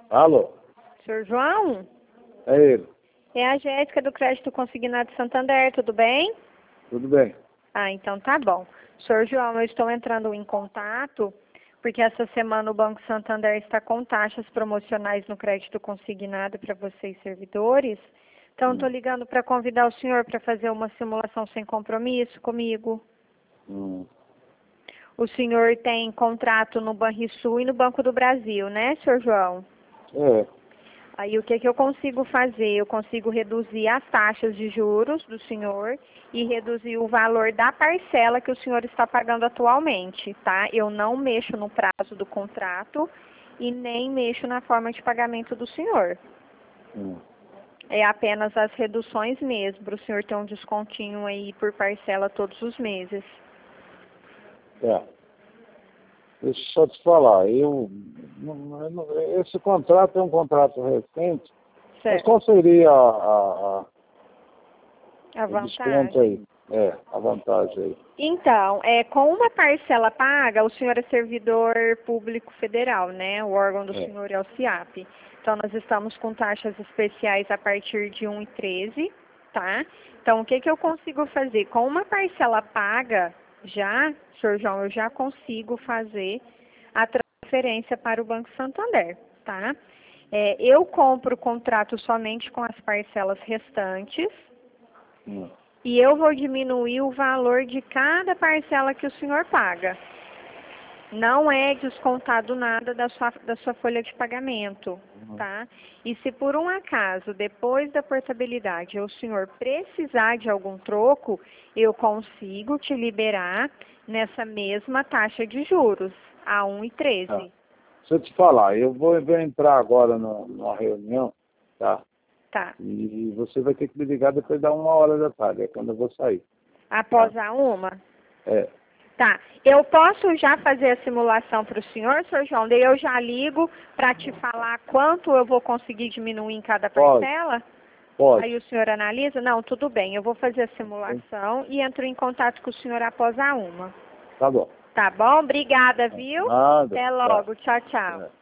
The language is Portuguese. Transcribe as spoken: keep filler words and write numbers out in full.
Alô? Senhor João? É ele. É a Jéssica do Crédito Consignado Santander, tudo bem? Tudo bem. Ah, então tá bom. Senhor João, eu estou entrando em contato porque essa semana o Banco Santander está com taxas promocionais no crédito consignado para vocês servidores. Então, estou Hum. ligando para convidar o senhor para fazer uma simulação sem compromisso comigo. Hum. O senhor tem contrato no Banrisul e no Banco do Brasil, né, senhor João? É. Aí o que, que eu consigo fazer? Eu consigo reduzir as taxas de juros do senhor e reduzir o valor da parcela que o senhor está pagando atualmente, tá? Eu não mexo no prazo do contrato e nem mexo na forma de pagamento do senhor. Hum. É apenas as reduções mesmo, para o senhor ter um descontinho aí por parcela todos os meses. É. Deixa eu só te falar, eu, eu não- esse contrato é um contrato recente, mas Certo. qual seria a, a, A a, o desconto vantagem. aí? É, a vantagem aí. Então, é, com uma parcela paga, o senhor é servidor público federal, né? O órgão do É. senhor é o CIAP. Então, nós estamos com taxas especiais a partir de um e treze, tá? Então, o que, que eu consigo fazer? Com uma parcela paga, já, senhor João, eu já consigo fazer a transferência para o Banco Santander, tá? É, eu compro o contrato somente com as parcelas restantes, Hum. e eu vou diminuir o valor de cada parcela que o senhor paga. Não é descontado nada da sua, da sua folha de pagamento, tá? E se por um acaso, depois da portabilidade, o senhor precisar de algum troco, eu consigo te liberar nessa mesma taxa de juros, a um e Tá. treze. Deixa eu te falar, eu vou, eu vou entrar agora no- numa reunião, tá? Tá. E você vai ter que me ligar depois da uma hora da tarde, é quando eu vou sair. Após a uma? É. Tá. Eu posso já fazer a simulação para o senhor, senhor João? Daí eu já ligo para te falar quanto eu vou conseguir diminuir em cada Pode, parcela? pode. Aí o senhor analisa? Não, tudo bem. Eu vou fazer a simulação e entro em contato com o senhor após a uma. Tá bom. Tá bom? Obrigada, viu? Nada. Até Tá. logo. Tchau, tchau. É.